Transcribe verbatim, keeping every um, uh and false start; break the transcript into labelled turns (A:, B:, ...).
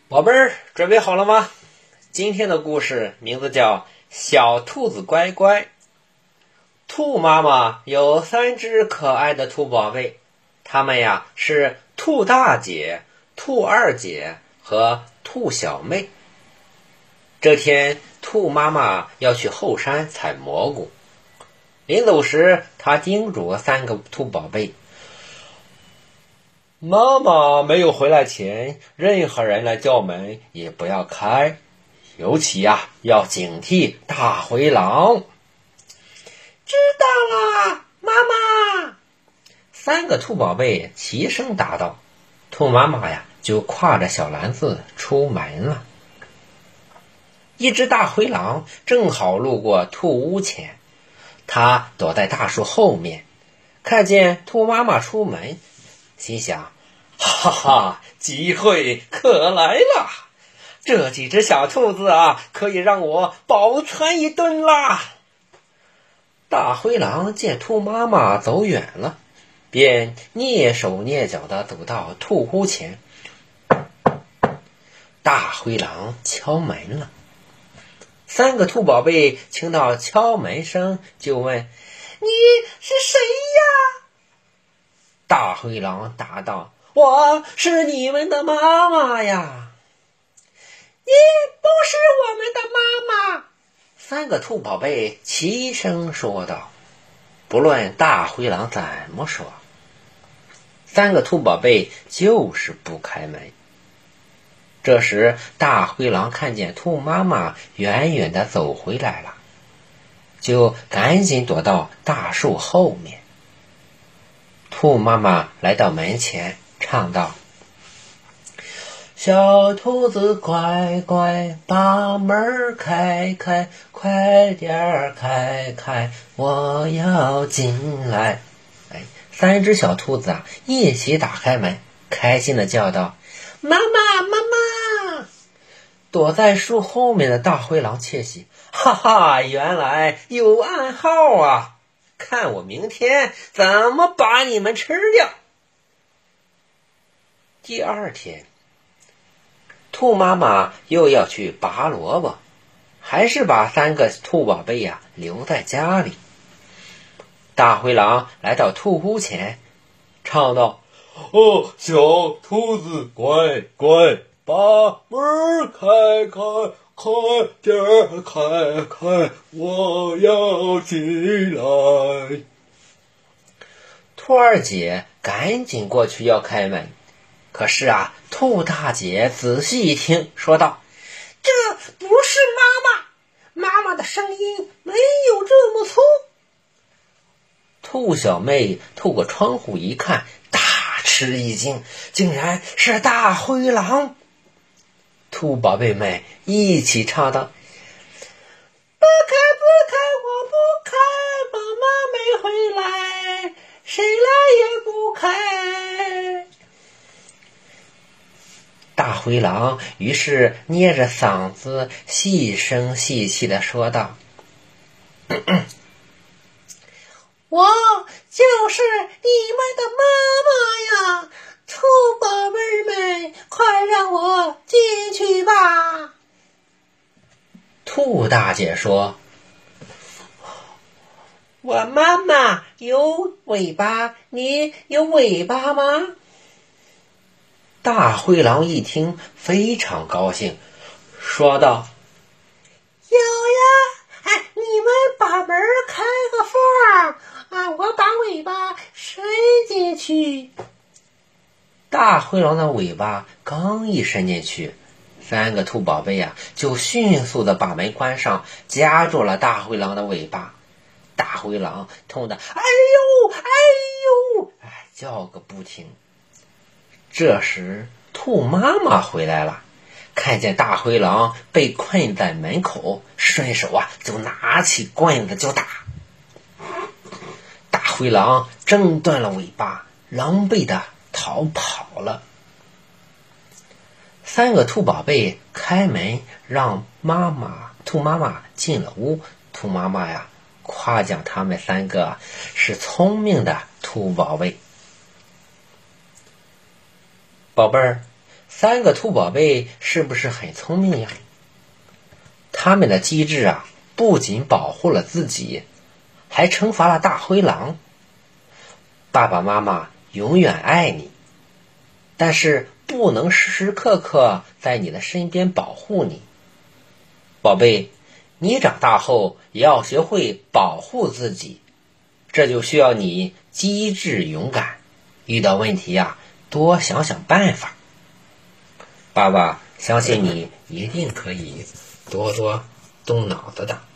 A: 宝贝儿，准备好了吗？今天的故事名字叫小兔子乖乖。兔妈妈有三只可爱的兔宝贝，它们呀是兔大姐、兔二姐和兔小妹。这天，兔妈妈要去后山采蘑菇，临走时，她叮嘱三个兔宝贝：妈妈没有回来前，任何人来叫门也不要开，尤其呀、要警惕大灰狼。知道啦，妈妈。三个兔宝贝齐声答道。兔妈妈呀，就挎着小篮子出门了。一只大灰狼正好路过兔屋前，它躲在大树后面，看见兔妈妈出门，心想：哈哈，机会可来了！这几只小兔子啊，可以让我饱餐一顿啦！大灰狼见兔妈妈走远了，便蹑手蹑脚地走到兔屋前。大灰狼敲门了，三个兔宝贝听到敲门声，就问：你是谁呀？大灰狼答道：我是你们的妈妈呀。你不是我们的妈妈。三个兔宝贝齐声说道。不论大灰狼怎么说，三个兔宝贝就是不开门。这时大灰狼看见兔妈妈远远地走回来了，就赶紧躲到大树后面。兔妈妈来到门前，唱道：小兔子乖乖，把门开开，快点开开，我要进来。哎，三只小兔子啊，一起打开门，开心地叫道：妈妈妈妈！躲在树后面的大灰狼窃喜，哈哈，原来有暗号啊！看我明天怎么把你们吃掉。第二天，兔妈妈又要去拔萝卜，还是把三个兔宝贝呀、留在家里。大灰狼来到兔屋前，唱道：哦，小兔子乖乖，把门开开，快点开开，我要进来。兔二姐赶紧过去要开门，可是啊，兔大姐仔细一听，说道：这不是妈妈，妈妈的声音没有这么粗。兔小妹透过窗户一看，大吃一惊，竟然是大灰狼。兔宝贝们一起唱道：不开不开，我不开，妈妈没回来，谁来也不开。大灰狼于是捏着嗓子细声细气地说道：咳咳我就是你们的妈妈呀，兔宝贝们，快让我进去吧。兔大姐说：我妈妈有尾巴，你有尾巴吗？大灰狼一听非常高兴，说道：有呀，哎，你们把门开个缝啊，我把尾巴伸进去。大灰狼的尾巴刚一伸进去，三个兔宝贝呀、啊、就迅速地把门关上，夹住了大灰狼的尾巴。大灰狼痛得哎呦哎呦哎叫个不停。这时兔妈妈回来了，看见大灰狼被困在门口，顺手啊就拿起棍子就打。大灰狼挣断了尾巴，狼狈地逃跑了。三个兔宝贝开门让妈妈兔妈妈进了屋，兔妈妈呀夸奖他们三个是聪明的兔宝贝。宝贝儿， 三个兔宝贝是不是很聪明呀？他们的机智啊，不仅保护了自己，还惩罚了大灰狼。爸爸妈妈永远爱你，但是不能时时刻刻在你的身边保护你。宝贝，你长大后也要学会保护自己，这就需要你机智勇敢，遇到问题呀，多想想办法。爸爸相信你一定可以多多动脑子的。